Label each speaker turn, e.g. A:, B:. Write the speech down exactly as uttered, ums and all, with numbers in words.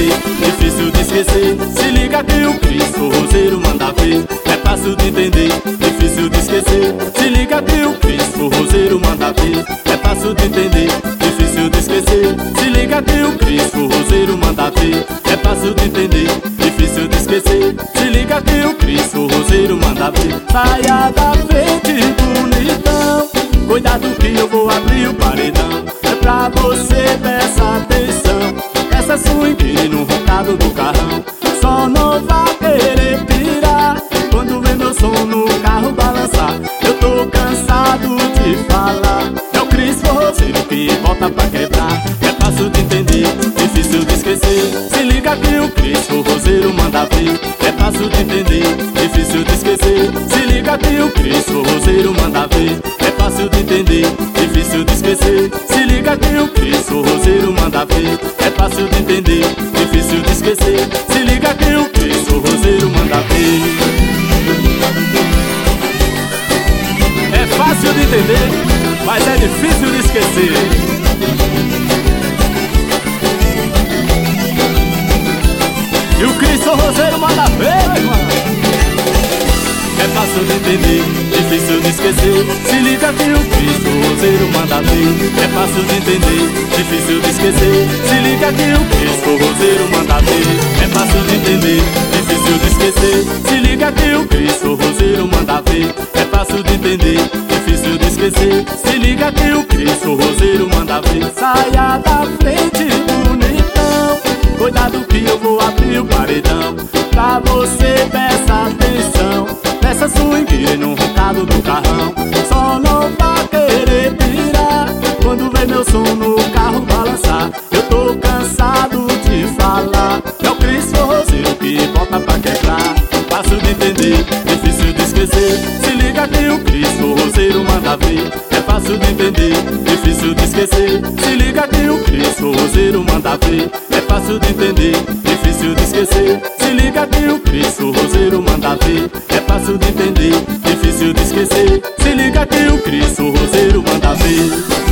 A: entender, difícil de esquecer. Se liga que o Cris Forrozeiro manda ver. É fácil de entender, difícil de esquecer. Se liga que o Cris Forrozeiro manda ver. É fácil de entender, difícil de esquecer. Se liga que o Cris Forrozeiro manda ver. É fácil de entender, difícil de esquecer. Se liga que o Cris Forrozeiro manda ver. Saia da frente, bonitão, cuidado que eu vou abrir o paredão. É pra você, presta atenção. Essa swing no roncado do carrão. Só não vai querer pirar quando vê meu som no carro balançar. Eu tô cansado de falar. É o Cris Forrozeiro que volta pra quebrar. É fácil de entender, difícil de esquecer. Se liga que o Cris Forrozeiro manda ver. É fácil de entender, difícil de esquecer. Se liga que o Cris Forrozeiro manda ver. É fácil de entender, difícil de esquecer. Se liga que o Cris Forrozeiro manda ver. É fácil de entender, difícil de esquecer. Se liga que o Cris Forrozeiro manda ver. É fácil de entender, mas é difícil de esquecer. E o Cris Forrozeiro manda ver, mano. É fácil de entender, difícil de esquecer. Se liga que o Cris Forrozeiro manda ver. É fácil de entender, difícil de esquecer. Se liga que o Cris Forrozeiro manda ver. É fácil de entender, difícil de esquecer. Se liga que o Cris Forrozeiro manda ver. É fácil de entender, difícil de esquecer. Se liga que o Cris Forrozeiro manda ver. Saia da frente, bonitão, cuidado que eu vou abrir o paredão. Pra você, presta atenção. Nessa swing no roncado do carrão. Só não vai querer pirar quando vê meu som no carro balançar. Eu tô cansado de falar. É o Cris Forrozeiro que volta pra quebrar. Fácil de entender, difícil de esquecer. Se liga que o Cris Forrozeiro manda ver. É fácil de entender, difícil de esquecer. Se liga que o Cris Forrozeiro manda ver. É fácil de entender, difícil de esquecer. Se liga que o Cris Forrozeiro manda ver. É fácil de entender, difícil de esquecer. Se liga que o Cris Forrozeiro manda ver.